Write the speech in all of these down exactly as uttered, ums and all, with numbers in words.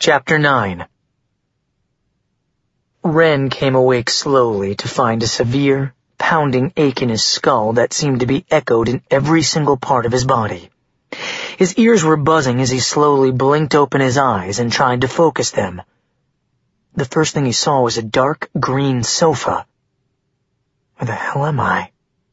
Chapter nine. Ren came awake slowly to find a severe, pounding ache in his skull that seemed to be echoed in every single part of his body. His ears were buzzing as he slowly blinked open his eyes and tried to focus them. The first thing he saw was a dark green sofa. Where the hell am I?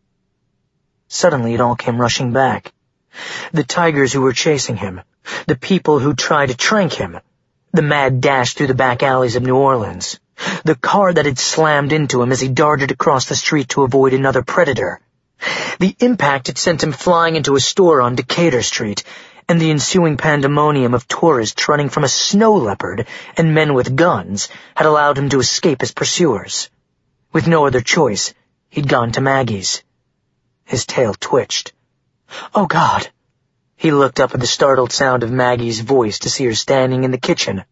Suddenly it all came rushing back. The tigers who were chasing him, the people who tried to trank him, the mad dash through the back alleys of New Orleans, the car that had slammed into him as he darted across the street to avoid another predator. The impact had sent him flying into a store on Decatur Street, and the ensuing pandemonium of tourists running from a snow leopard and men with guns had allowed him to escape his pursuers. With no other choice, he'd gone to Maggie's. His tail twitched. Oh, God! He looked up at the startled sound of Maggie's voice to see her standing in the kitchen.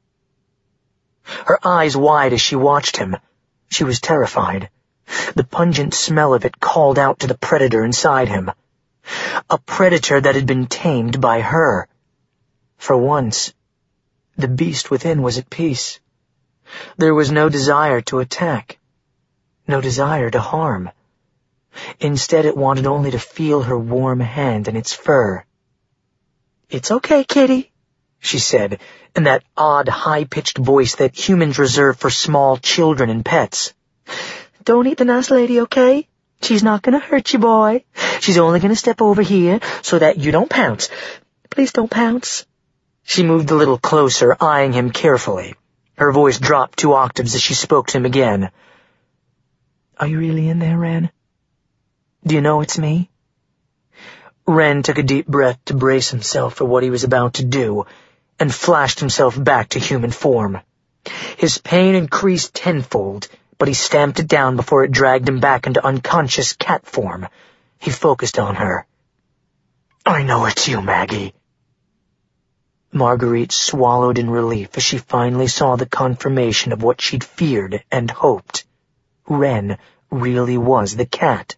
Her eyes wide as she watched him. She was terrified. The pungent smell of it called out to the predator inside him. A predator that had been tamed by her. For once, the beast within was at peace. There was no desire to attack. No desire to harm. Instead, it wanted only to feel her warm hand in its fur. "It's okay, kitty," she said, in that odd, high-pitched voice that humans reserve for small children and pets. "Don't eat the nice lady, okay? She's not gonna hurt you, boy. She's only gonna step over here so that you don't pounce. Please don't pounce." She moved a little closer, eyeing him carefully. Her voice dropped two octaves as she spoke to him again. "Are you really in there, Ren? Do you know it's me?" Ren took a deep breath to brace himself for what he was about to do, and flashed himself back to human form. His pain increased tenfold, but he stamped it down before it dragged him back into unconscious cat form. He focused on her. "I know it's you, Maggie." Marguerite swallowed in relief as she finally saw the confirmation of what she'd feared and hoped. Ren really was the cat.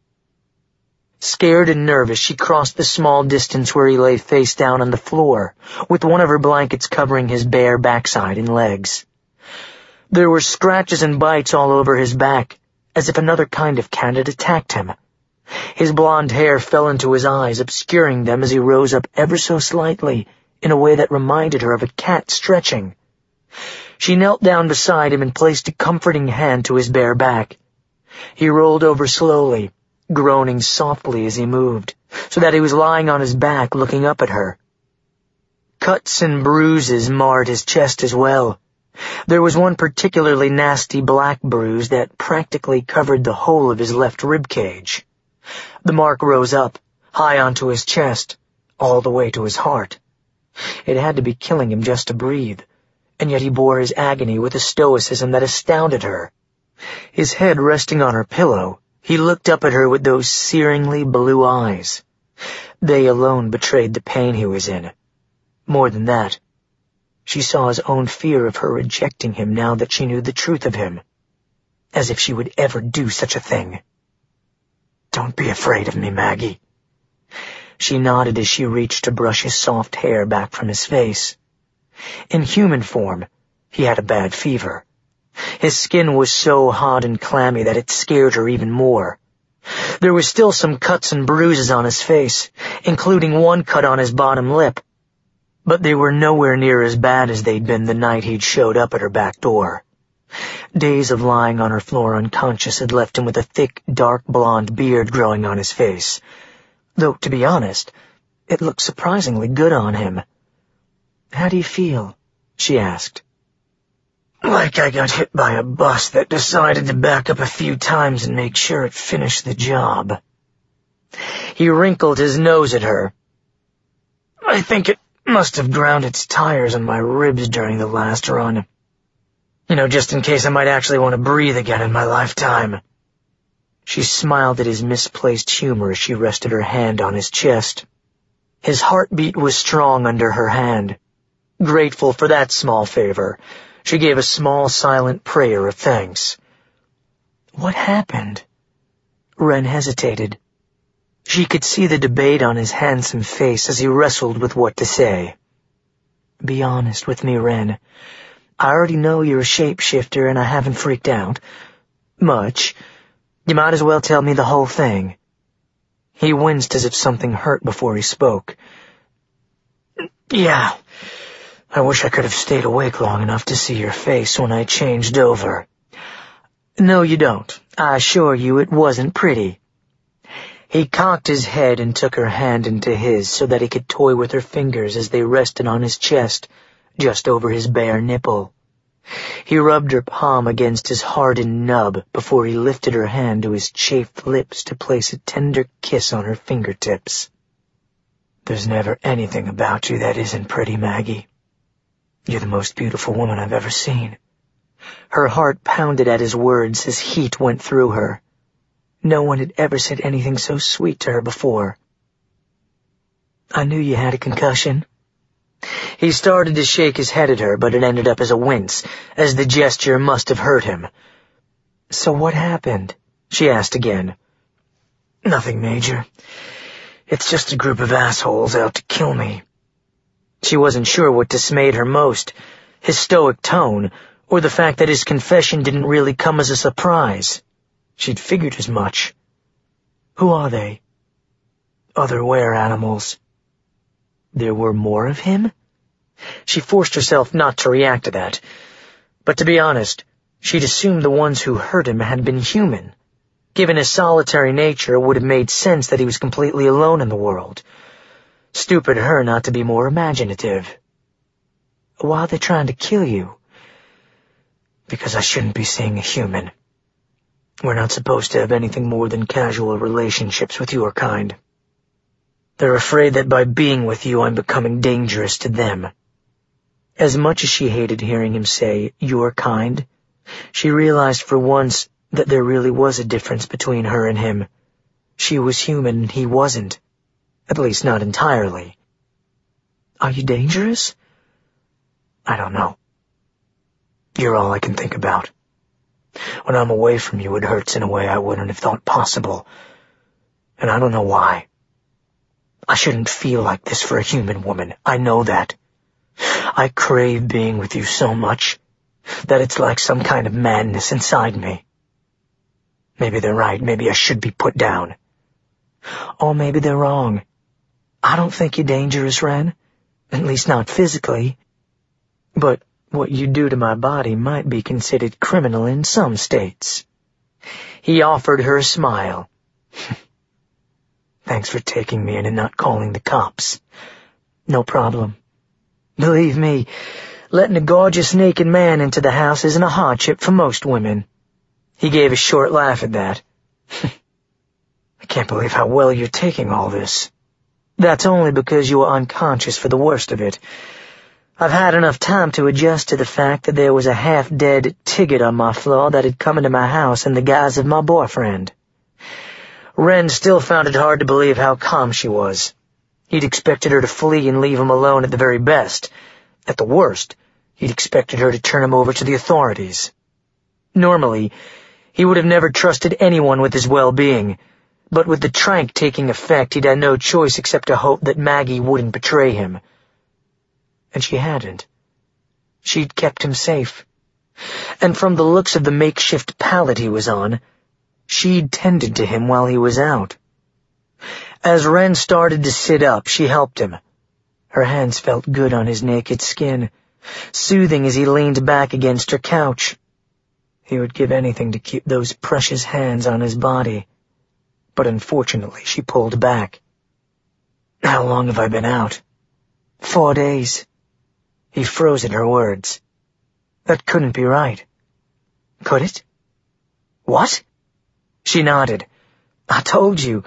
Scared and nervous, she crossed the small distance where he lay face down on the floor, with one of her blankets covering his bare backside and legs. There were scratches and bites all over his back, as if another kind of cat had attacked him. His blonde hair fell into his eyes, obscuring them as he rose up ever so slightly, in a way that reminded her of a cat stretching. She knelt down beside him and placed a comforting hand to his bare back. He rolled over slowly, groaning softly as he moved, so that he was lying on his back looking up at her. Cuts and bruises marred his chest as well. There was one particularly nasty black bruise that practically covered the whole of his left rib cage. The mark rose up, high onto his chest, all the way to his heart. It had to be killing him just to breathe, and yet he bore his agony with a stoicism that astounded her. His head resting on her pillow, he looked up at her with those searingly blue eyes. They alone betrayed the pain he was in. More than that, she saw his own fear of her rejecting him now that she knew the truth of him. As if she would ever do such a thing. "Don't be afraid of me, Maggie." She nodded as she reached to brush his soft hair back from his face. In human form, he had a bad fever. His skin was so hot and clammy that it scared her even more. There were still some cuts and bruises on his face, including one cut on his bottom lip, but they were nowhere near as bad as they'd been the night he'd showed up at her back door. Days of lying on her floor unconscious had left him with a thick, dark blonde beard growing on his face, though, to be honest, it looked surprisingly good on him. "How do you feel?" she asked. "Like I got hit by a bus that decided to back up a few times and make sure it finished the job." He wrinkled his nose at her. "I think it must have ground its tires on my ribs during the last run. You know, just in case I might actually want to breathe again in my lifetime." She smiled at his misplaced humor as she rested her hand on his chest. His heartbeat was strong under her hand. Grateful for that small favor, she gave a small silent prayer of thanks. "What happened?" Ren hesitated. She could see the debate on his handsome face as he wrestled with what to say. Be honest with me, Ren. I already know you're a shapeshifter and I haven't freaked out much. You might as well tell me the whole thing. He winced as if something hurt before he spoke. Yeah, I wish I could have stayed awake long enough to see your face when I changed over. No, you don't. I assure you it wasn't pretty. He cocked his head and took her hand into his so that he could toy with her fingers as they rested on his chest, just over his bare nipple. He rubbed her palm against his hardened nub before he lifted her hand to his chafed lips to place a tender kiss on her fingertips. There's never anything about you that isn't pretty, Maggie. You're the most beautiful woman I've ever seen. Her heart pounded at his words as heat went through her. No one had ever said anything so sweet to her before. I knew you had a concussion. He started to shake his head at her, but it ended up as a wince, as the gesture must have hurt him. So what happened? She asked again. Nothing major. It's just a group of assholes out to kill me. She wasn't sure what dismayed her most, his stoic tone, or the fact that his confession didn't really come as a surprise. She'd figured as much. Who are they? Other were-animals. There were more of him? She forced herself not to react to that. But to be honest, she'd assumed the ones who hurt him had been human. Given his solitary nature, it would have made sense that he was completely alone in the world. Stupid her not to be more imaginative. Why are they trying to kill you? Because I shouldn't be seeing a human. We're not supposed to have anything more than casual relationships with your kind. They're afraid that by being with you, I'm becoming dangerous to them. As much as she hated hearing him say, your kind, she realized for once that there really was a difference between her and him. She was human and he wasn't. At least not entirely. Are you dangerous? I don't know. You're all I can think about. When I'm away from you, it hurts in a way I wouldn't have thought possible. And I don't know why. I shouldn't feel like this for a human woman. I know that. I crave being with you so much that it's like some kind of madness inside me. Maybe they're right. Maybe I should be put down. Or maybe they're wrong. I don't think you're dangerous, Ren. At least not physically. But what you do to my body might be considered criminal in some states. He offered her a smile. Thanks for taking me in and not calling the cops. No problem. Believe me, letting a gorgeous naked man into the house isn't a hardship for most women. He gave a short laugh at that. I can't believe how well you're taking all this. That's only because you were unconscious for the worst of it. I've had enough time to adjust to the fact that there was a half-dead Tigget on my floor that had come into my house in the guise of my boyfriend. Ren still found it hard to believe how calm she was. He'd expected her to flee and leave him alone at the very best. At the worst, he'd expected her to turn him over to the authorities. Normally, he would have never trusted anyone with his well-being, but with the trank taking effect, he'd had no choice except to hope that Maggie wouldn't betray him. And she hadn't. She'd kept him safe. And from the looks of the makeshift pallet he was on, she'd tended to him while he was out. As Ren started to sit up, she helped him. Her hands felt good on his naked skin, soothing as he leaned back against her couch. He would give anything to keep those precious hands on his body. But unfortunately, she pulled back. How long have I been out? Four days. He froze at her words. That couldn't be right. Could it? What? She nodded. I told you.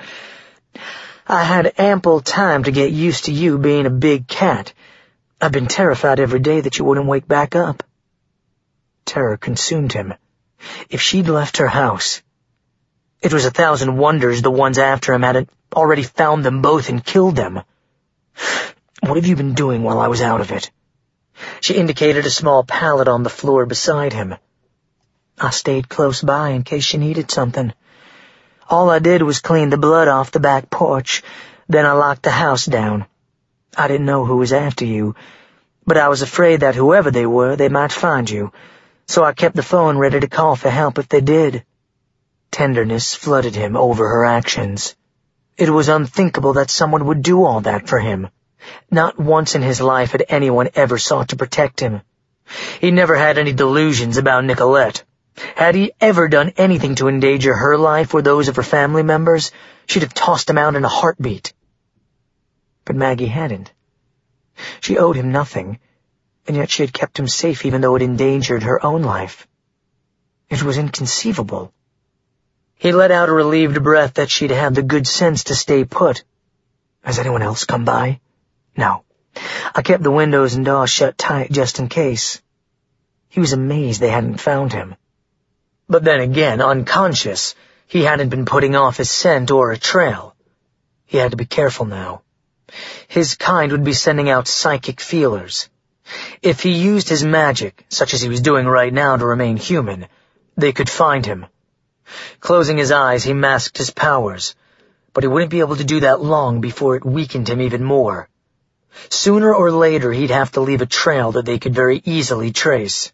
I had ample time to get used to you being a big cat. I've been terrified every day that you wouldn't wake back up. Terror consumed him. If she'd left her house... It was a thousand wonders the ones after him hadn't already found them both and killed them. What have you been doing while I was out of it? She indicated a small pallet on the floor beside him. I stayed close by in case she needed something. All I did was clean the blood off the back porch, then I locked the house down. I didn't know who was after you, but I was afraid that whoever they were, they might find you, so I kept the phone ready to call for help if they did. Tenderness flooded him over her actions. It was unthinkable that someone would do all that for him. Not once in his life had anyone ever sought to protect him. He never had any delusions about Nicolette. Had he ever done anything to endanger her life or those of her family members, she'd have tossed him out in a heartbeat. But Maggie hadn't. She owed him nothing, and yet she had kept him safe even though it endangered her own life. It was inconceivable. He let out a relieved breath that she'd had the good sense to stay put. Has anyone else come by? No. I kept the windows and doors shut tight just in case. He was amazed they hadn't found him. But then again, unconscious, he hadn't been putting off his scent or a trail. He had to be careful now. His kind would be sending out psychic feelers. If he used his magic, such as he was doing right now, to remain human, they could find him. Closing his eyes, he masked his powers, but he wouldn't be able to do that long before it weakened him even more. Sooner or later, he'd have to leave a trail that they could very easily trace.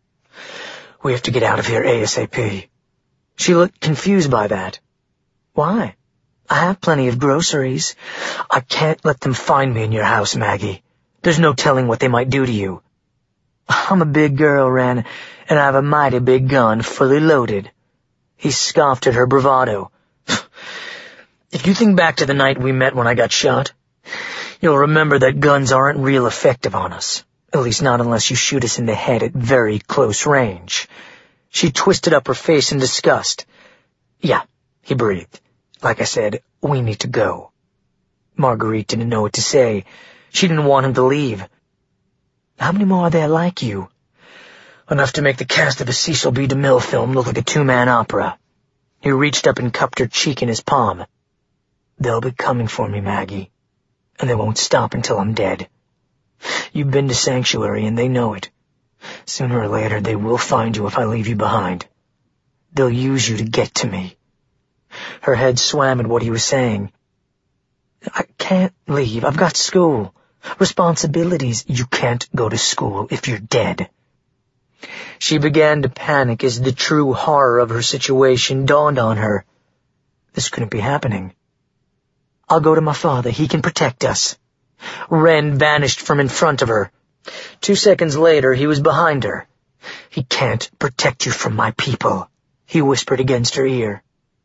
We have to get out of here ASAP. She looked confused by that. Why? I have plenty of groceries. I can't let them find me in your house, Maggie. There's no telling what they might do to you. I'm a big girl, Wren, and I have a mighty big gun, fully loaded. He scoffed at her bravado. If you think back to the night we met when I got shot, you'll remember that guns aren't real effective on us. At least not unless you shoot us in the head at very close range. She twisted up her face in disgust. Yeah, he breathed. Like I said, we need to go. Marguerite didn't know what to say. She didn't want him to leave. How many more are there like you? Enough to make the cast of a Cecil B. DeMille film look like a two-man opera. He reached up and cupped her cheek in his palm. They'll be coming for me, Maggie, and they won't stop until I'm dead. You've been to Sanctuary, and they know it. Sooner or later, they will find you if I leave you behind. They'll use you to get to me. Her head swam at what he was saying. I can't leave. I've got school. Responsibilities. You can't go to school if you're dead. She began to panic as the true horror of her situation dawned on her. This couldn't be happening. I'll go to my father. He can protect us. Wren vanished from in front of her. Two seconds later, he was behind her. He can't protect you from my people, he whispered against her ear.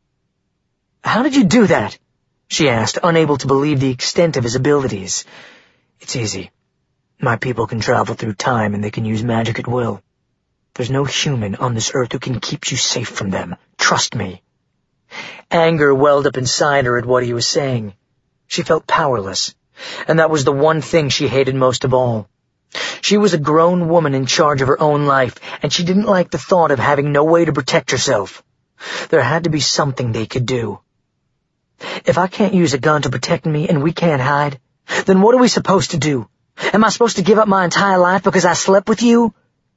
How did you do that? She asked, unable to believe the extent of his abilities. It's easy. My people can travel through time and they can use magic at will. There's no human on this earth who can keep you safe from them. Trust me. Anger welled up inside her at what he was saying. She felt powerless, and that was the one thing she hated most of all. She was a grown woman in charge of her own life, and she didn't like the thought of having no way to protect herself. There had to be something they could do. If I can't use a gun to protect me and we can't hide, then what are we supposed to do? Am I supposed to give up my entire life because I slept with you?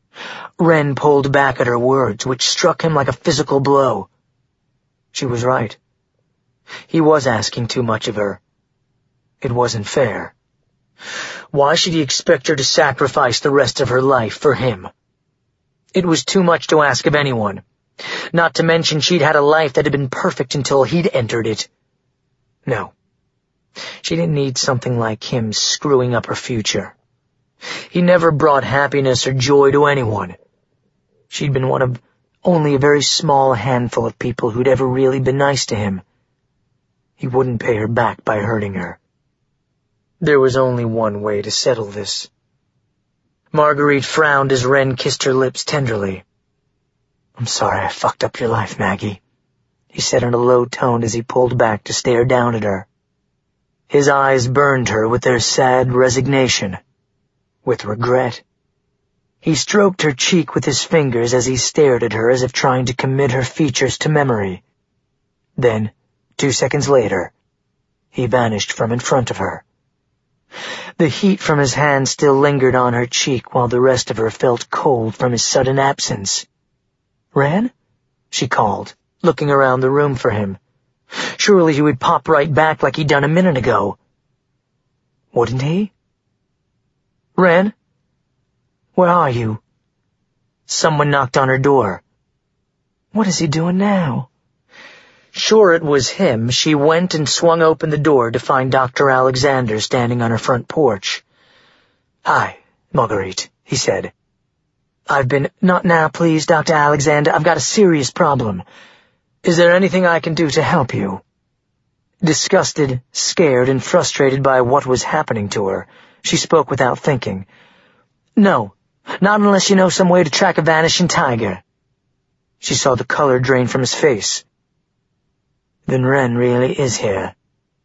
Wren pulled back at her words, which struck him like a physical blow. She was right. He was asking too much of her. It wasn't fair. Why should he expect her to sacrifice the rest of her life for him? It was too much to ask of anyone. Not to mention she'd had a life that had been perfect until he'd entered it. No. She didn't need something like him screwing up her future. He never brought happiness or joy to anyone. She'd been one of only a very small handful of people who'd ever really been nice to him. He wouldn't pay her back by hurting her. There was only one way to settle this. Marguerite frowned as Wren kissed her lips tenderly. I'm sorry I fucked up your life, Maggie, he said in a low tone as he pulled back to stare down at her. His eyes burned her with their sad resignation, with regret. He stroked her cheek with his fingers as he stared at her as if trying to commit her features to memory. Then, two seconds later, he vanished from in front of her. The heat from his hand still lingered on her cheek while the rest of her felt cold from his sudden absence. Wren? She called, looking around the room for him. Surely he would pop right back like he'd done a minute ago. Wouldn't he? Wren? Where are you? Someone knocked on her door. What is he doing now? Sure it was him, she went and swung open the door to find Doctor Alexander standing on her front porch. Hi, Marguerite, he said. I've been... Not now, please, Doctor Alexander. I've got a serious problem. Is there anything I can do to help you? Disgusted, scared, and frustrated by what was happening to her, she spoke without thinking. No, not unless you know some way to track a vanishing tiger. She saw the color drain from his face. Then Wren really is here.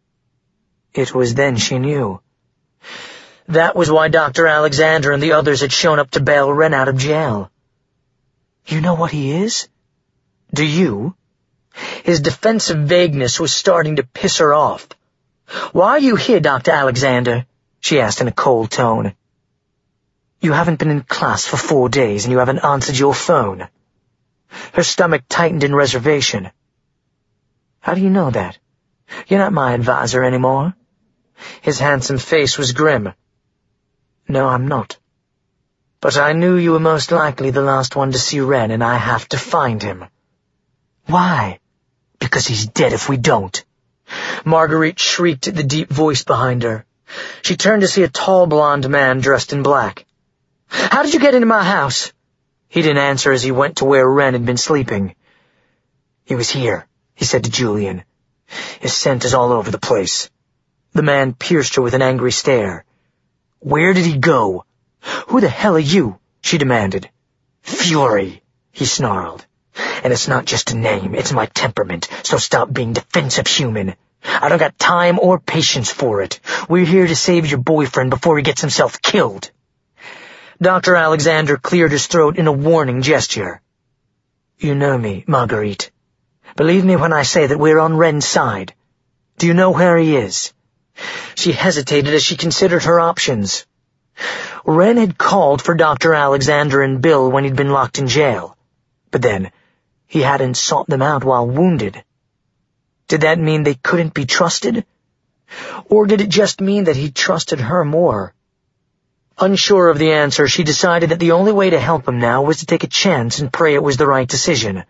It was then she knew. That was why Doctor Alexander and the others had shown up to bail Wren out of jail. You know what he is? Do you? His defensive vagueness was starting to piss her off. Why are you here, Doctor Alexander? She asked in a cold tone. You haven't been in class for four days and you haven't answered your phone. Her stomach tightened in reservation. How do you know that? You're not my advisor anymore. His handsome face was grim. No, I'm not. But I knew you were most likely the last one to see Wren, and I have to find him. Why? Because he's dead if we don't. Marguerite shrieked at the deep voice behind her. She turned to see a tall blonde man dressed in black. How did you get into my house? He didn't answer as he went to where Wren had been sleeping. He was here, he said to Julian. His scent is all over the place. The man pierced her with an angry stare. Where did he go? Who the hell are you? She demanded. Fury, he snarled. And it's not just a name, it's my temperament, so stop being defensive human. I don't got time or patience for it. We're here to save your boyfriend before he gets himself killed. Doctor Alexander cleared his throat in a warning gesture. You know me, Marguerite. Believe me when I say that we're on Wren's side. Do you know where he is? She hesitated as she considered her options. Wren had called for Doctor Alexander and Bill when he'd been locked in jail. But then, he hadn't sought them out while wounded. Did that mean they couldn't be trusted? Or did it just mean that he trusted her more? Unsure of the answer, she decided that the only way to help him now was to take a chance and pray it was the right decision.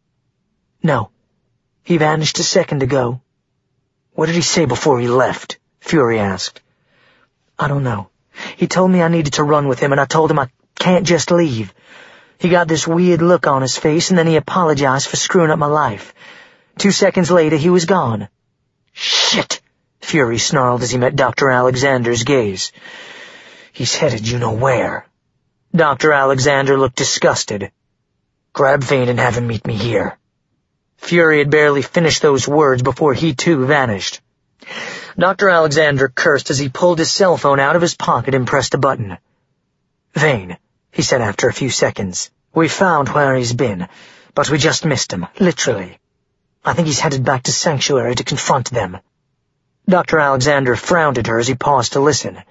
No. He vanished a second ago. What did he say before he left? Fury asked. I don't know. He told me I needed to run with him, and I told him I can't just leave. He got this weird look on his face, and then he apologized for screwing up my life. Two seconds later, he was gone. Shit! Fury snarled as he met Doctor Alexander's gaze. He's headed you know where. Doctor Alexander looked disgusted. Grab Vane and have him meet me here. Fury had barely finished those words before he too vanished. Doctor Alexander cursed as he pulled his cell phone out of his pocket and pressed a button. Vane, he said after a few seconds. We found where he's been, but we just missed him, literally. I think he's headed back to Sanctuary to confront them. Doctor Alexander frowned at her as he paused to listen.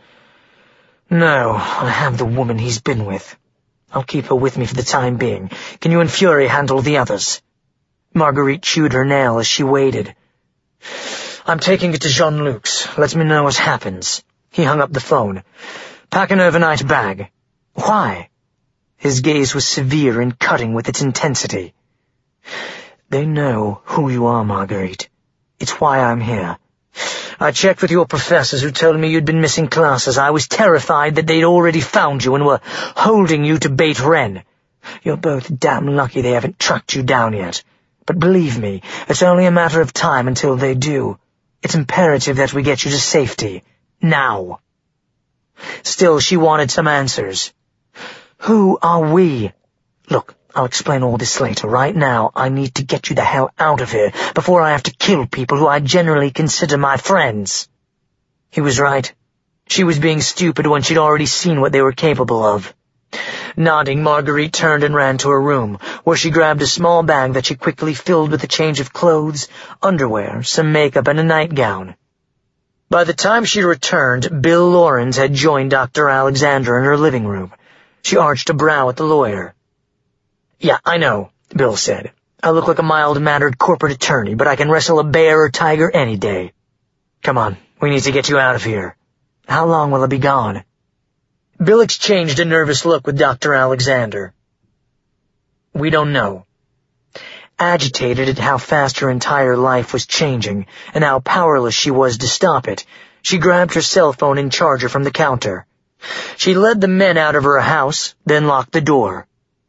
No, I have the woman he's been with. I'll keep her with me for the time being. Can you and Fury handle the others? Marguerite chewed her nail as she waited. I'm taking it to Jean-Luc's. Let me know what happens. He hung up the phone. Pack an overnight bag. Why? His gaze was severe and cutting with its intensity. They know who you are, Marguerite. It's why I'm here. I checked with your professors who told me you'd been missing classes. I was terrified that they'd already found you and were holding you to bait Wren. You're both damn lucky they haven't tracked you down yet. But believe me, it's only a matter of time until they do. It's imperative that we get you to safety. Now. Still, she wanted some answers. Who are we? Look, I'll explain all this later. Right now, I need to get you the hell out of here before I have to kill people who I generally consider my friends. He was right. She was being stupid when she'd already seen what they were capable of. Nodding, Marguerite turned and ran to her room, where she grabbed a small bag that she quickly filled with a change of clothes, underwear, some makeup, and a nightgown. By the time she returned, Bill Lawrence had joined Doctor Alexander in her living room. She arched a brow at the lawyer. Yeah, I know, Bill said. I look like a mild-mannered corporate attorney, but I can wrestle a bear or tiger any day. Come on, we need to get you out of here. How long will I be gone? Bill exchanged a nervous look with Doctor Alexander. We don't know. Agitated at how fast her entire life was changing and how powerless she was to stop it, she grabbed her cell phone and charger from the counter. She led the men out of her house, then locked the door.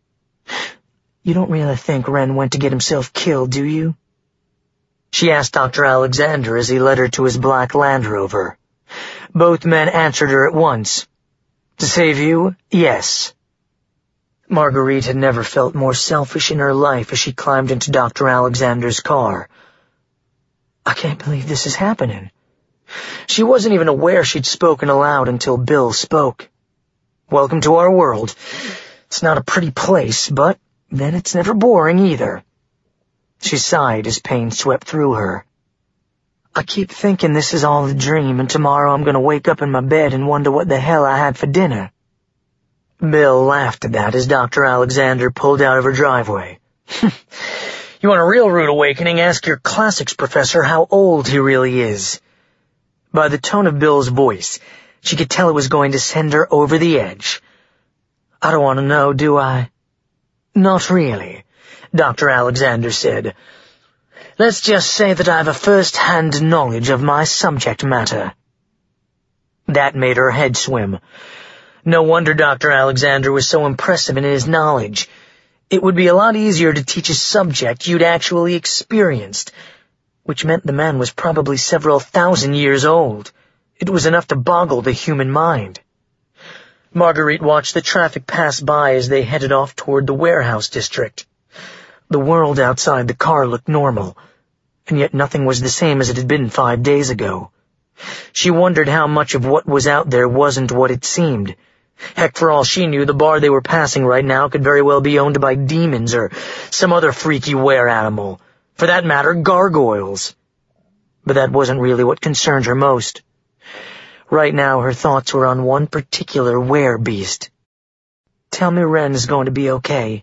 You don't really think Wren went to get himself killed, do you? She asked Doctor Alexander as he led her to his black Land Rover. Both men answered her at once. To save you, yes. Marguerite had never felt more selfish in her life as she climbed into Doctor Alexander's car. I can't believe this is happening. She wasn't even aware she'd spoken aloud until Bill spoke. Welcome to our world. It's not a pretty place, but then it's never boring either. She sighed as pain swept through her. I keep thinking this is all a dream, and tomorrow I'm going to wake up in my bed and wonder what the hell I had for dinner. Bill laughed at that as Doctor Alexander pulled out of her driveway. You want a real rude awakening? Ask your classics professor how old he really is. By the tone of Bill's voice, she could tell it was going to send her over the edge. I don't want to know, do I? Not really, Doctor Alexander said. Let's just say that I have a first-hand knowledge of my subject matter. That made her head swim. No wonder Doctor Alexander was so impressive in his knowledge. It would be a lot easier to teach a subject you'd actually experienced, which meant the man was probably several thousand years old. It was enough to boggle the human mind. Marguerite watched the traffic pass by as they headed off toward the warehouse district. The world outside the car looked normal, and yet nothing was the same as it had been five days ago. She wondered how much of what was out there wasn't what it seemed. Heck, for all she knew, the bar they were passing right now could very well be owned by demons or some other freaky were-animal. For that matter, gargoyles. But that wasn't really what concerned her most. Right now, her thoughts were on one particular were-beast. Tell me Wren is going to be okay.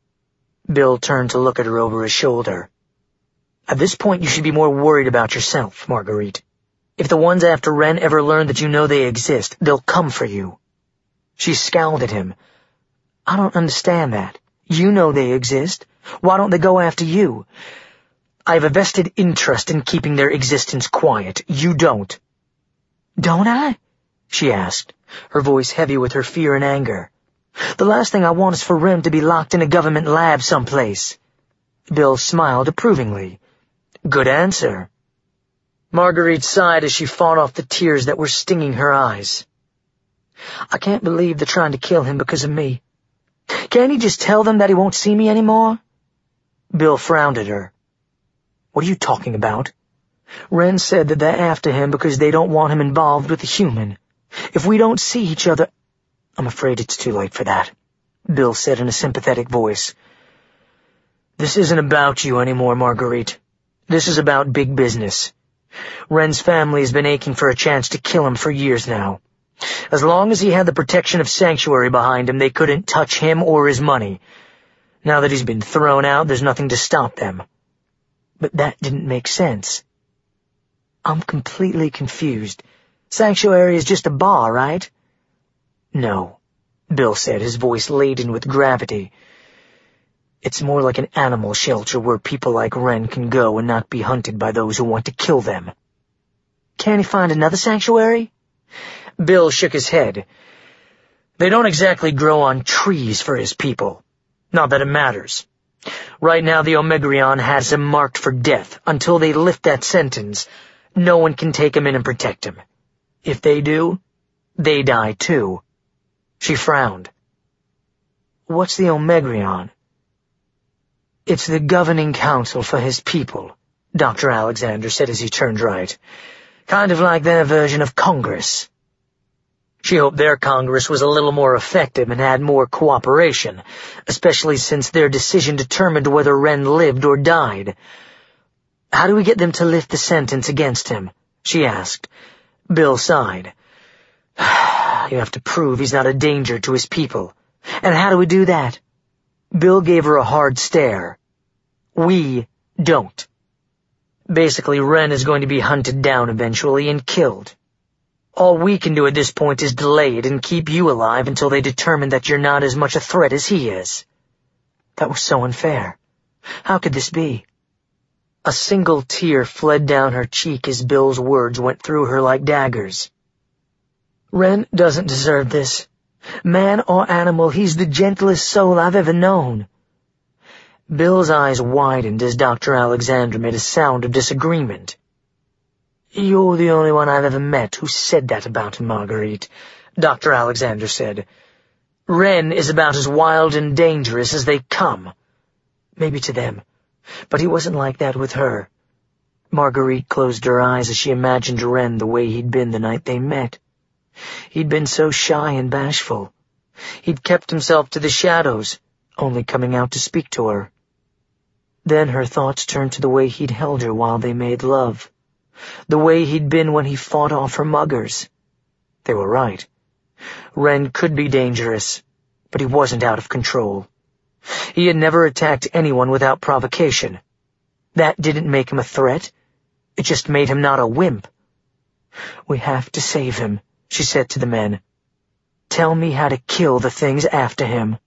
Bill turned to look at her over his shoulder. At this point, you should be more worried about yourself, Marguerite. If the ones after Wren ever learn that you know they exist, they'll come for you. She scowled at him. I don't understand that. You know they exist. Why don't they go after you? I have a vested interest in keeping their existence quiet. You don't. Don't I? She asked, her voice heavy with her fear and anger. The last thing I want is for Wren to be locked in a government lab someplace. Bill smiled approvingly. Good answer. Marguerite sighed as she fought off the tears that were stinging her eyes. I can't believe they're trying to kill him because of me. Can't he just tell them that he won't see me anymore? Bill frowned at her. What are you talking about? Wren said that they're after him because they don't want him involved with a human. If we don't see each other... I'm afraid it's too late for that, Bill said in a sympathetic voice. This isn't about you anymore, Marguerite. This is about big business. Wren's family has been aching for a chance to kill him for years now. As long as he had the protection of Sanctuary behind him, they couldn't touch him or his money. Now that he's been thrown out, there's nothing to stop them. But that didn't make sense. I'm completely confused. Sanctuary is just a bar, right? No, Bill said, his voice laden with gravity. It's more like an animal shelter where people like Wren can go and not be hunted by those who want to kill them. Can't he find another sanctuary? Bill shook his head. They don't exactly grow on trees for his people. Not that it matters. Right now the Omegrion has him marked for death. Until they lift that sentence, no one can take him in and protect him. If they do, they die too. She frowned. What's the Omegrion? It's the governing council for his people, Doctor Alexander said as he turned right. Kind of like their version of Congress. She hoped their Congress was a little more effective and had more cooperation, especially since their decision determined whether Wren lived or died. How do we get them to lift the sentence against him? She asked. Bill sighed. You have to prove he's not a danger to his people. And how do we do that? Bill gave her a hard stare. We don't. Basically, Wren is going to be hunted down eventually and killed. All we can do at this point is delay it and keep you alive until they determine that you're not as much a threat as he is. That was so unfair. How could this be? A single tear fled down her cheek as Bill's words went through her like daggers. Ren doesn't deserve this. Man or animal, he's the gentlest soul I've ever known. Bill's eyes widened as Doctor Alexander made a sound of disagreement. You're the only one I've ever met who said that about him, Marguerite, Doctor Alexander said. Ren is about as wild and dangerous as they come. Maybe to them, but he wasn't like that with her. Marguerite closed her eyes as she imagined Ren the way he'd been the night they met. He'd been so shy and bashful. He'd kept himself to the shadows, only coming out to speak to her. Then her thoughts turned to the way he'd held her while they made love. The way he'd been when he fought off her muggers. They were right. Ren could be dangerous, but he wasn't out of control. He had never attacked anyone without provocation. That didn't make him a threat. It just made him not a wimp. We have to save him, she said to the men. Tell me how to kill the things after him.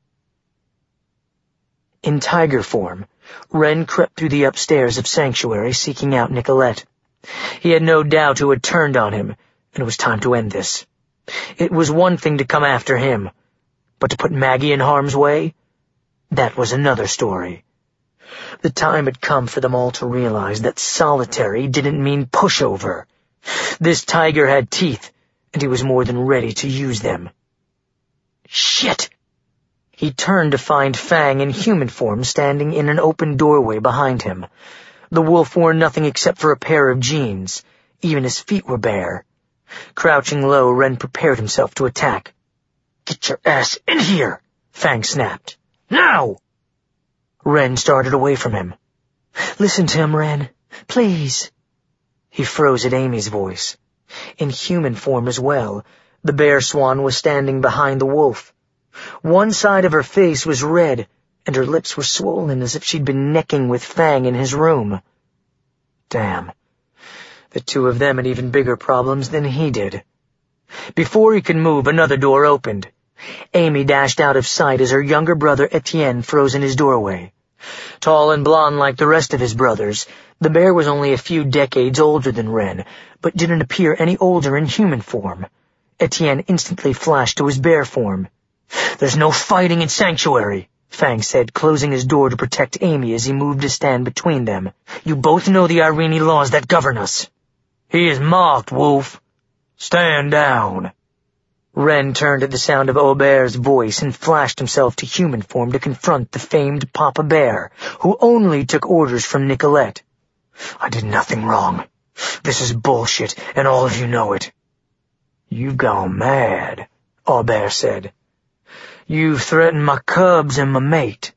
In tiger form, Ren crept through the upstairs of Sanctuary seeking out Nicolette. He had no doubt who had turned on him, and it was time to end this. It was one thing to come after him, but to put Maggie in harm's way? That was another story. The time had come for them all to realize that solitary didn't mean pushover. This tiger had teeth, and he was more than ready to use them. Shit! He turned to find Fang in human form standing in an open doorway behind him. The wolf wore nothing except for a pair of jeans. Even his feet were bare. Crouching low, Ren prepared himself to attack. Get your ass in here! Fang snapped. Now! Ren started away from him. Listen to him, Ren. Please. He froze at Amy's voice. In human form as well, the bear swan was standing behind the wolf. One side of her face was red, and her lips were swollen as if she'd been necking with Fang in his room. Damn. The two of them had even bigger problems than he did. Before he could move, another door opened. Amy dashed out of sight as her younger brother Etienne froze in his doorway. Tall and blond like the rest of his brothers, the bear was only a few decades older than Ren, but didn't appear any older in human form. Etienne instantly flashed to his bear form. There's no fighting in Sanctuary, Fang said, closing his door to protect Amy as he moved to stand between them. You both know the Irene laws that govern us. He is marked, Wolf. Stand down. Ren turned at the sound of Aubert's voice and flashed himself to human form to confront the famed Papa Bear, who only took orders from Nicolette. I did nothing wrong. This is bullshit, and all of you know it. You've gone mad, Aubert said. You've threatened my cubs and my mate.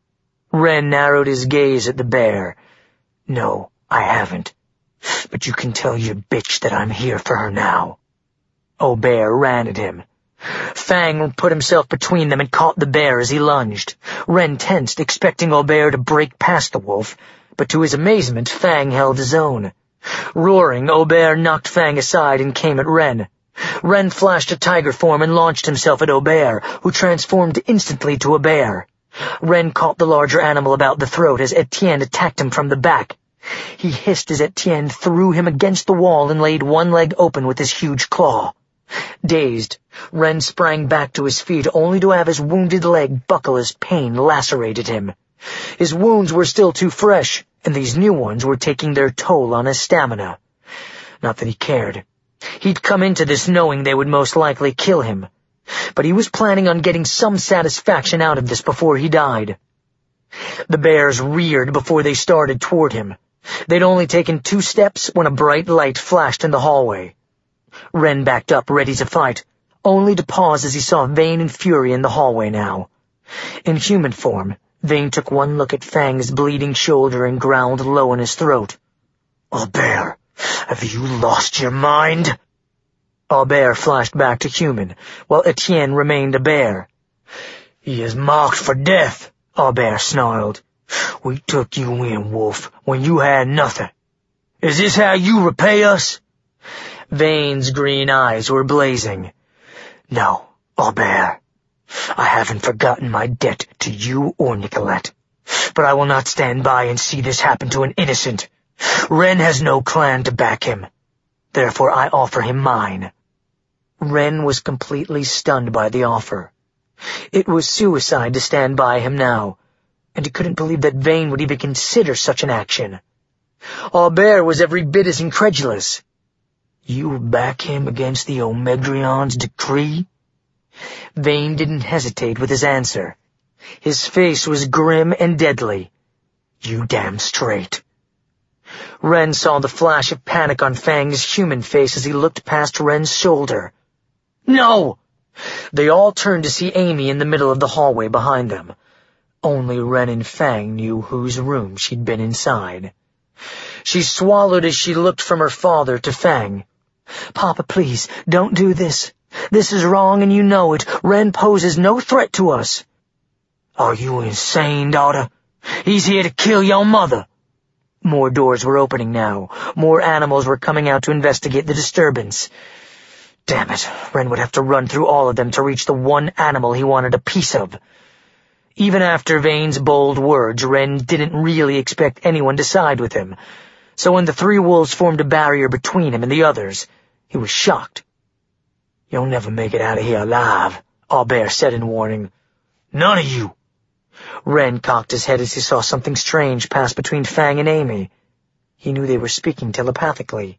Ren narrowed his gaze at the bear. No, I haven't. But you can tell your bitch that I'm here for her now. Aubert ran at him. Fang put himself between them and caught the bear as he lunged. Ren tensed, expecting Aubert to break past the wolf, but to his amazement, Fang held his own. Roaring, Aubert knocked Fang aside and came at Ren. Ren flashed a tiger form and launched himself at Aubert, who transformed instantly to a bear. Ren caught the larger animal about the throat as Etienne attacked him from the back. He hissed as Etienne threw him against the wall and laid one leg open with his huge claw. Dazed, Ren sprang back to his feet only to have his wounded leg buckle as pain lacerated him. His wounds were still too fresh, and these new ones were taking their toll on his stamina. Not that he cared. He'd come into this knowing they would most likely kill him, but he was planning on getting some satisfaction out of this before he died. The bears reared before they started toward him. They'd only taken two steps when a bright light flashed in the hallway. Ren backed up, ready to fight, only to pause as he saw Vane and Fury in the hallway now. In human form, Vane took one look at Fang's bleeding shoulder and growled low in his throat. Aubert, have you lost your mind? Aubert flashed back to human, while Etienne remained a bear. He is marked for death, Aubert snarled. We took you in, Wolf, when you had nothing. Is this how you repay us? Vane's green eyes were blazing. "No, Albert. I haven't forgotten my debt to you or Nicolette. But I will not stand by and see this happen to an innocent. Wren has no clan to back him. Therefore I offer him mine." Wren was completely stunned by the offer. It was suicide to stand by him now, and he couldn't believe that Vane would even consider such an action. Albert was every bit as incredulous. "You back him against the Omedrion's decree?" Vane didn't hesitate with his answer. His face was grim and deadly. "You damn straight." Wren saw the flash of panic on Fang's human face as he looked past Wren's shoulder. "No!" They all turned to see Amy in the middle of the hallway behind them. Only Wren and Fang knew whose room she'd been inside. She swallowed as she looked from her father to Fang. "Papa, please, don't do this. This is wrong and you know it. Wren poses no threat to us." "Are you insane, daughter? He's here to kill your mother." More doors were opening now. More animals were coming out to investigate the disturbance. Damn it, Wren would have to run through all of them to reach the one animal he wanted a piece of. Even after Vane's bold words, Wren didn't really expect anyone to side with him. So when the three wolves formed a barrier between him and the others, he was shocked. "You'll never make it out of here alive," Albert said in warning. "None of you." Wren cocked his head as he saw something strange pass between Fang and Amy. He knew they were speaking telepathically.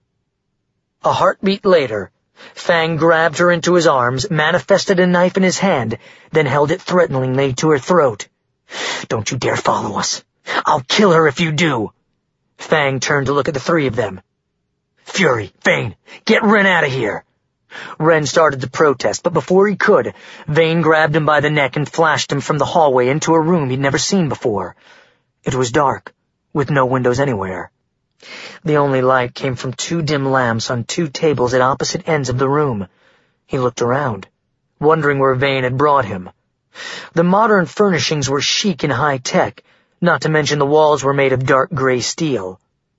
A heartbeat later, Fang grabbed her into his arms, manifested a knife in his hand, then held it threateningly to her throat. "Don't you dare follow us. I'll kill her if you do." Fang turned to look at the three of them. "Fury, Vane, get Wren out of here." Wren started to protest, but before he could, Vane grabbed him by the neck and flashed him from the hallway into a room he'd never seen before. It was dark, with no windows anywhere. The only light came from two dim lamps on two tables at opposite ends of the room. He looked around, wondering where Vane had brought him. The modern furnishings were chic and high-tech, not to mention the walls were made of dark gray steel.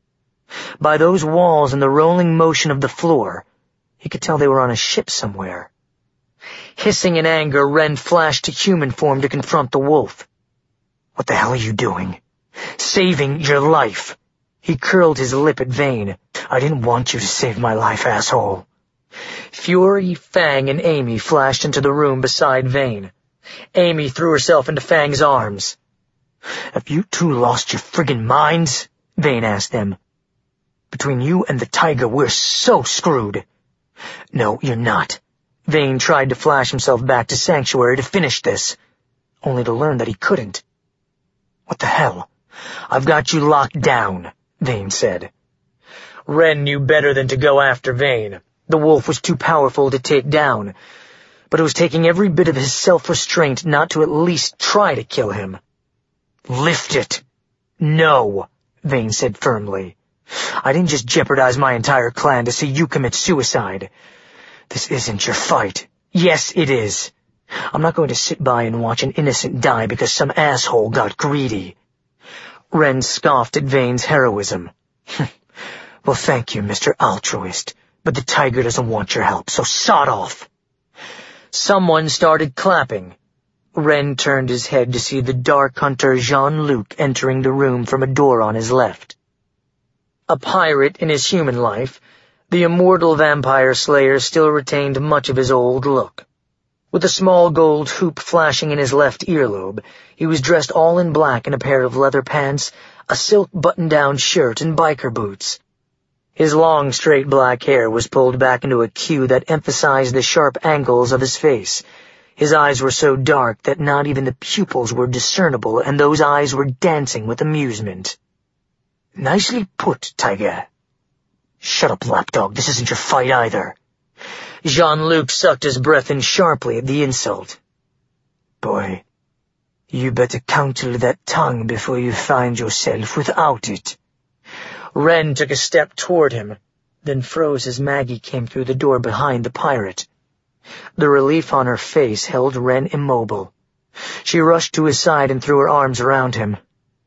By those walls and the rolling motion of the floor, he could tell they were on a ship somewhere. Hissing in anger, Wren flashed to human form to confront the wolf. "What the hell are you doing?" "Saving your life." He curled his lip at Vane. "I didn't want you to save my life, asshole." Fury, Fang, and Amy flashed into the room beside Vane. Amy threw herself into Fang's arms. "Have you two lost your friggin' minds?" Vane asked them. "Between you and the tiger, we're so screwed." "No, you're not." Vane tried to flash himself back to Sanctuary to finish this, only to learn that he couldn't. "What the hell? I've got you locked down," Vane said. Wren knew better than to go after Vane. The wolf was too powerful to take down, but it was taking every bit of his self-restraint not to at least try to kill him. "Lift it." "No," Vane said firmly. "I didn't just jeopardize my entire clan to see you commit suicide. This isn't your fight." "Yes, it is. I'm not going to sit by and watch an innocent die because some asshole got greedy." Wren scoffed at Vane's heroism. "Well, thank you, Mister Altruist, but the tiger doesn't want your help, so sod off." Someone started clapping. Wren turned his head to see the dark hunter Jean-Luc entering the room from a door on his left. A pirate in his human life, the immortal vampire slayer still retained much of his old look. With a small gold hoop flashing in his left earlobe, he was dressed all in black in a pair of leather pants, a silk button-down shirt, and biker boots. His long, straight black hair was pulled back into a queue that emphasized the sharp angles of his face. His eyes were so dark that not even the pupils were discernible, and those eyes were dancing with amusement. "Nicely put, Tiger." "Shut up, lapdog. This isn't your fight either." Jean-Luc sucked his breath in sharply at the insult. "Boy, you better counsel that tongue before you find yourself without it." Wren took a step toward him, then froze as Maggie came through the door behind the pirate. The relief on her face held Wren immobile. She rushed to his side and threw her arms around him.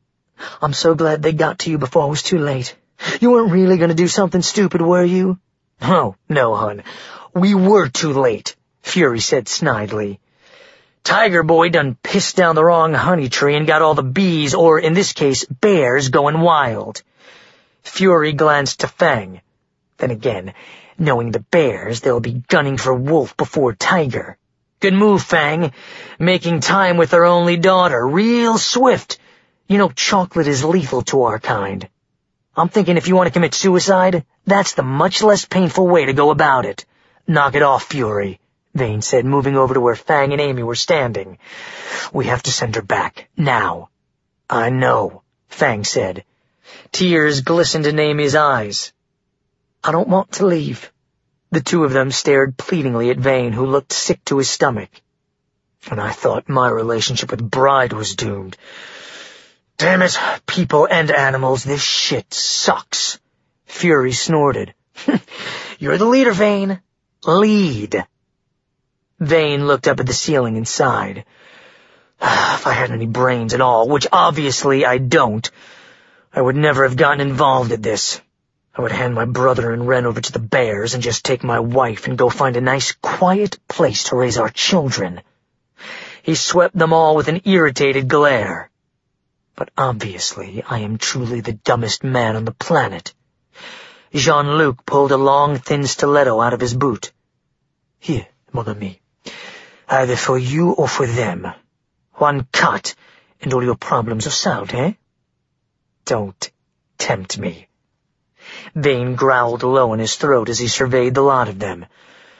"I'm so glad they got to you before it was too late. You weren't really going to do something stupid, were you?" Oh, no, hun. We were too late, Fury said snidely. Tiger Boy done pissed down the wrong honey tree and got all the bees, or in this case, bears, going wild. Fury glanced to Fang. Then again, knowing the bears, they'll be gunning for Wolf before Tiger. Good move, Fang. Making time with their only daughter. Real swift. You know, chocolate is lethal to our kind. I'm thinking if you want to commit suicide, that's the much less painful way to go about it. Knock it off, Fury, Vane said, moving over to where Fang and Amy were standing. We have to send her back, now. I know, Fang said. Tears glistened in Amy's eyes. I don't want to leave. The two of them stared pleadingly at Vane, who looked sick to his stomach. And I thought my relationship with Bride was doomed. Damn it, people and animals, this shit sucks. Fury snorted. You're the leader, Vane. Lead. Vane looked up at the ceiling and sighed. If I had any brains at all, which obviously I don't, I would never have gotten involved in this. I would hand my brother and Ren over to the bears and just take my wife and go find a nice, quiet place to raise our children. He swept them all with an irritated glare. But obviously I am truly the dumbest man on the planet. Jean-Luc pulled a long, thin stiletto out of his boot. Here, mon ami. Either for you or for them. One cut, and all your problems are solved, eh? Don't tempt me. Vane growled low in his throat as he surveyed the lot of them.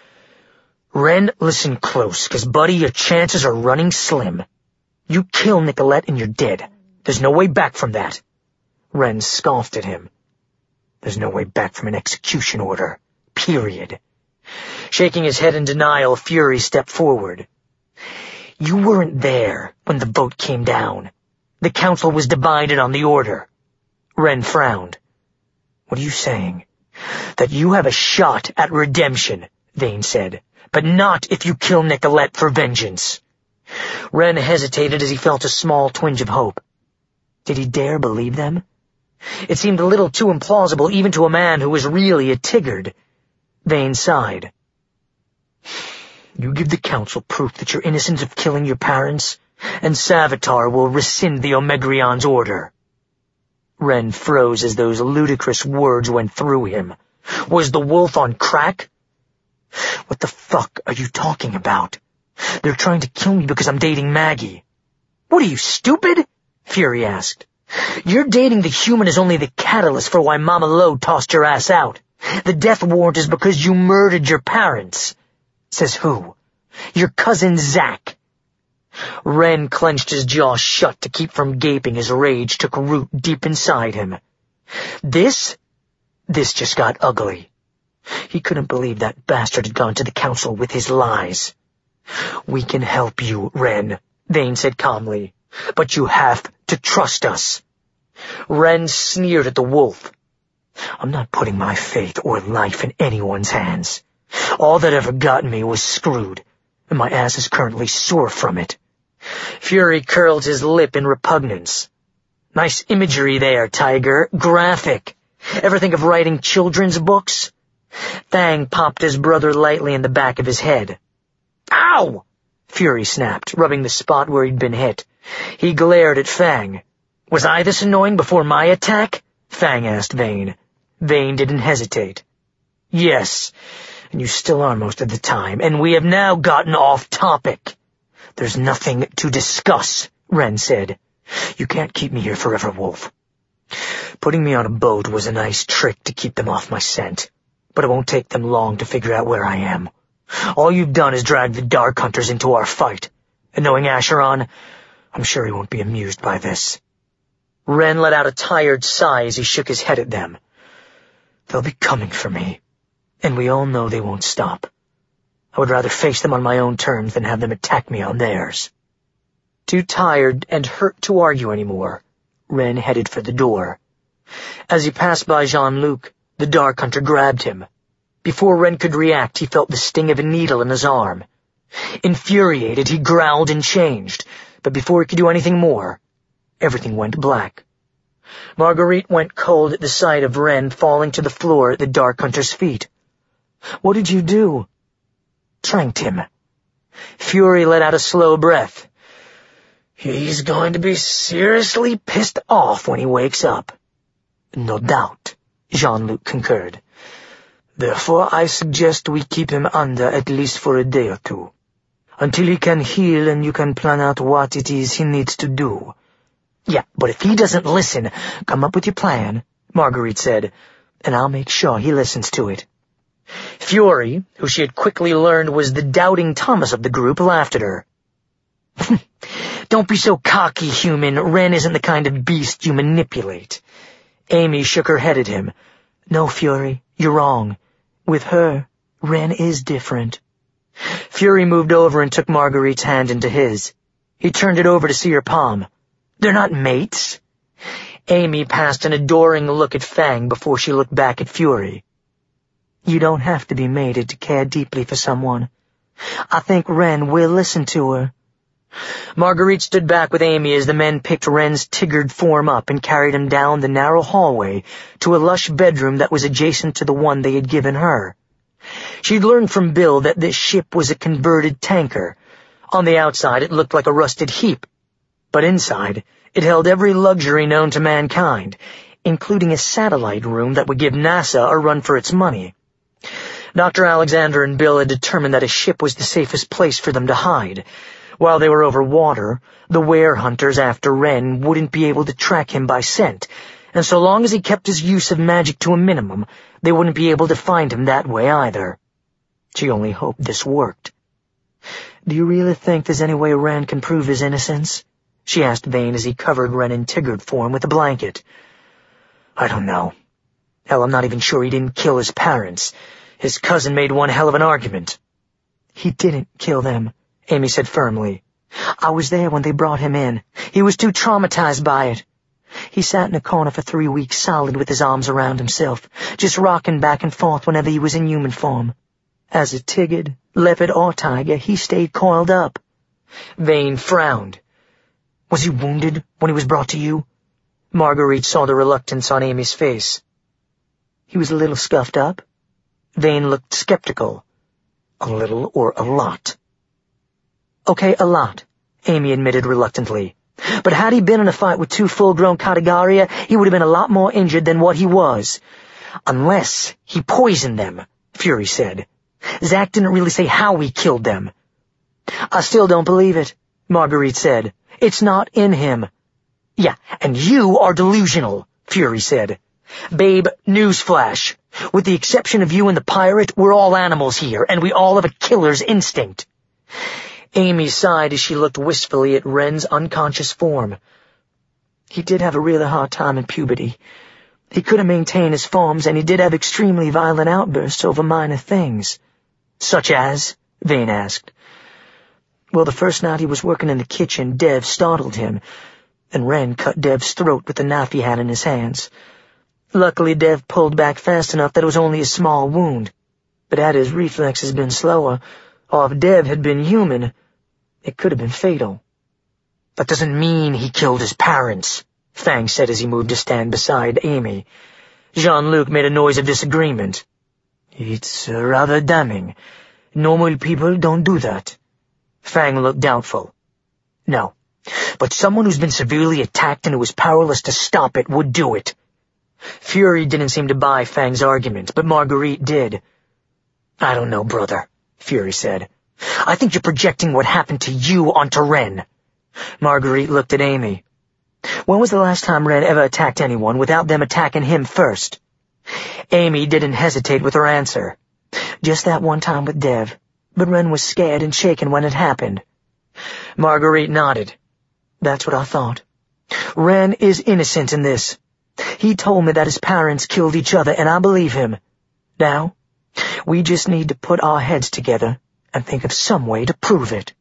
Ren, listen close, 'cause buddy, your chances are running slim. You kill Nicolette and you're dead. There's no way back from that. Ren scoffed at him. There's no way back from an execution order. Period. Shaking his head in denial, Fury stepped forward. You weren't there when the vote came down. The council was divided on the order. Ren frowned. What are you saying? That you have a shot at redemption, Vane said, but not if you kill Nicolette for vengeance. Ren hesitated as he felt a small twinge of hope. Did he dare believe them? It seemed a little too implausible even to a man who was really a Tigard. Vane sighed. You give the council proof that you're innocent of killing your parents, and Savitar will rescind the Omegrion's order. Ren froze as those ludicrous words went through him. Was the wolf on crack? What the fuck are you talking about? They're trying to kill me because I'm dating Maggie. What are you, stupid? Fury asked. Your dating the human is only the catalyst for why Mama Lo tossed your ass out. The death warrant is because you murdered your parents. Says who? Your cousin Zack. Ren clenched his jaw shut to keep from gaping as rage took root deep inside him. This? This just got ugly. He couldn't believe that bastard had gone to the council with his lies. We can help you, Ren, Vane said calmly, but you have to trust us. Ren sneered at the wolf. I'm not putting my fate or life in anyone's hands. All that ever got me was screwed, and my ass is currently sore from it. Fury curled his lip in repugnance. Nice imagery there, Tiger. Graphic. Ever think of writing children's books? Fang popped his brother lightly in the back of his head. Ow! Fury snapped, rubbing the spot where he'd been hit. He glared at Fang. Was I this annoying before my attack? Fang asked Vane. Vane didn't hesitate. Yes, and you still are most of the time, and we have now gotten off topic. There's nothing to discuss, Ren said. You can't keep me here forever, Wolf. Putting me on a boat was a nice trick to keep them off my scent, but it won't take them long to figure out where I am. All you've done is drag the Dark Hunters into our fight, and knowing Acheron, I'm sure he won't be amused by this. Ren let out a tired sigh as he shook his head at them. They'll be coming for me, and we all know they won't stop. I would rather face them on my own terms than have them attack me on theirs. Too tired and hurt to argue anymore, Ren headed for the door. As he passed by Jean-Luc, the Dark Hunter grabbed him. Before Ren could react, he felt the sting of a needle in his arm. Infuriated, he growled and changed, but before he could do anything more, everything went black. Marguerite went cold at the sight of Ren falling to the floor at the Dark Hunter's feet. What did you do? Tranked him. Fury let out a slow breath. He's going to be seriously pissed off when he wakes up. No doubt, Jean-Luc concurred. Therefore, I suggest we keep him under at least for a day or two, until he can heal and you can plan out what it is he needs to do. Yeah, but if he doesn't listen, come up with your plan, Marguerite said, and I'll make sure he listens to it. Fury, who she had quickly learned was the doubting Thomas of the group, laughed at her. Don't be so cocky, human. Ren isn't the kind of beast you manipulate. Amy shook her head at him. No, Fury, you're wrong. With her, Ren is different. Fury moved over and took Marguerite's hand into his. He turned it over to see her palm. They're not mates. Amy passed an adoring look at Fang before she looked back at Fury. You don't have to be mated to care deeply for someone. I think Ren will listen to her. Marguerite stood back with Amy as the men picked Ren's tiggered form up and carried him down the narrow hallway to a lush bedroom that was adjacent to the one they had given her. She'd learned from Bill that this ship was a converted tanker. On the outside it looked like a rusted heap, but inside it held every luxury known to mankind, including a satellite room that would give NASA a run for its money. Doctor Alexander and Bill had determined that a ship was the safest place for them to hide. While they were over water, the were-hunters after Ren wouldn't be able to track him by scent, and so long as he kept his use of magic to a minimum, they wouldn't be able to find him that way either. She only hoped this worked. Do you really think there's any way Ren can prove his innocence? She asked Vane as he covered Ren in tiggered form with a blanket. I don't know. Hell, I'm not even sure he didn't kill his parents. His cousin made one hell of an argument. He didn't kill them, Amy said firmly. I was there when they brought him in. He was too traumatized by it. He sat in a corner for three weeks solid with his arms around himself, just rocking back and forth whenever he was in human form. As a tigard, leopard, or tiger, he stayed coiled up. Vane frowned. Was he wounded when he was brought to you? Marguerite saw the reluctance on Amy's face. He was a little scuffed up. Vane looked skeptical. A little or a lot? Okay, a lot, Amy admitted reluctantly. But had he been in a fight with two full-grown Katagaria, he would have been a lot more injured than what he was. Unless he poisoned them, Fury said. Zack didn't really say how he killed them. I still don't believe it, Marguerite said. It's not in him. Yeah, and you are delusional, Fury said. Babe, newsflash. With the exception of you and the pirate, we're all animals here, and we all have a killer's instinct. Amy sighed as she looked wistfully at Ren's unconscious form. He did have a really hard time in puberty. He couldn't maintain his forms, and he did have extremely violent outbursts over minor things. Such as? Vane asked. Well, the first night he was working in the kitchen, Dev startled him, and Ren cut Dev's throat with the knife he had in his hands. Luckily, Dev pulled back fast enough that it was only a small wound, but had his reflexes been slower, or if Dev had been human, it could have been fatal. That doesn't mean he killed his parents, Fang said as he moved to stand beside Amy. Jean-Luc made a noise of disagreement. It's uh, rather damning. Normal people don't do that. Fang looked doubtful. No, but someone who's been severely attacked and who was powerless to stop it would do it. Fury didn't seem to buy Fang's argument, but Marguerite did. I don't know, brother, Fury said. I think you're projecting what happened to you onto Ren. Marguerite looked at Amy. When was the last time Ren ever attacked anyone without them attacking him first? Amy didn't hesitate with her answer. Just that one time with Dev, but Ren was scared and shaken when it happened. Marguerite nodded. That's what I thought. Ren is innocent in this. He told me that his parents killed each other, and I believe him. Now, we just need to put our heads together and think of some way to prove it.